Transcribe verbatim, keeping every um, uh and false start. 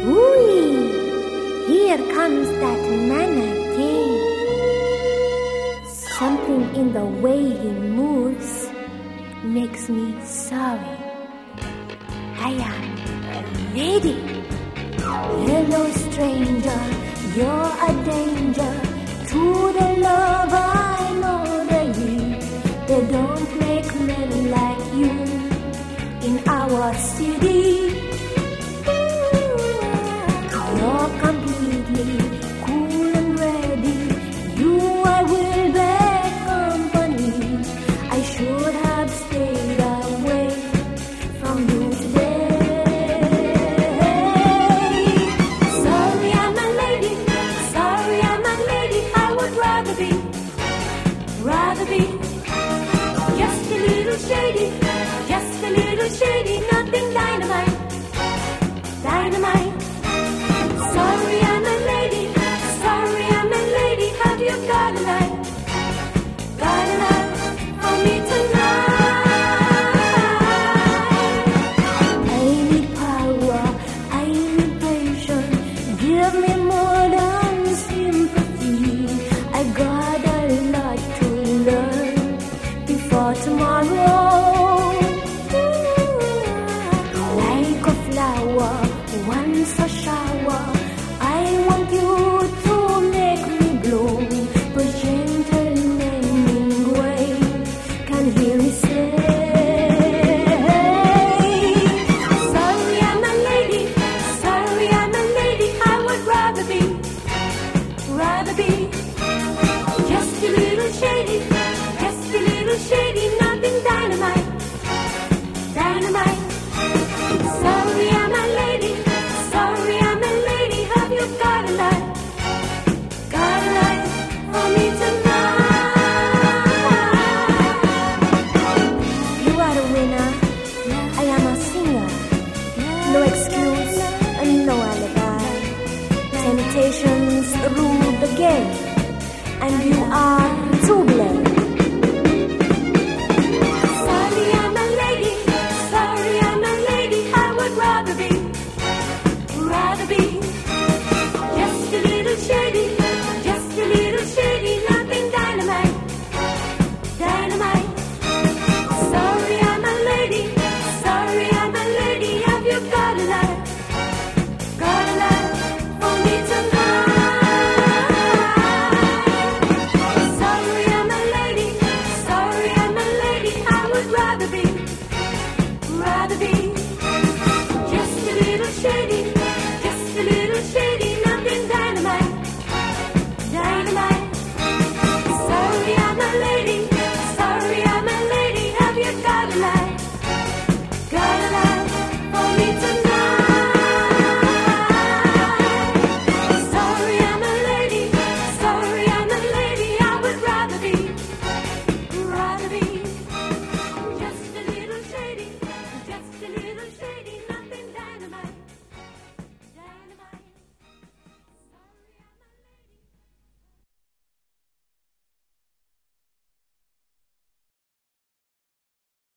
Ooh, here comes that man again. Something in the way he moves makes me sorry. I am a lady. Hello, stranger, you're a danger to the love I know they need. They don't make men like you in our city. You're completely cool and ready. You I will beg company. I should have stayed away from you today. Sorry I'm a lady, sorry I'm a lady. I would rather be, rather be just a little shady, just a little shady. Nothing dynamite, dynamite. Sorry I'm a lady, sorry I'm a lady. Have you got a light, got a light for me tonight? I need power, I need patience. Give me more than sympathy. I got a lot to learn before tomorrow. Like a flower, once a shower, I want you to make me bloom. But gentle naming way can hear me say, sorry I'm a lady, sorry I'm a lady. I would rather be, rather be just a little shady, just a little shady. Nothing dynamite, dynamite. Sorry I'm a lady, sorry I'm a lady. Have you got a light, got a light for me tonight? You are a winner, I am a singer. No excuse and no alibi. Temptations rule the game, and you are to blame. Sorry I'm a lady, sorry I'm a lady. I would rather be, rather be just a little shady, just a little shady. Nothing dynamite, dynamite. Sorry I'm a lady, sorry I'm a lady. Have you got a light, got a light for me tonight? Sorry I'm a lady, sorry I'm a lady. I would rather be, rather be just a little shady,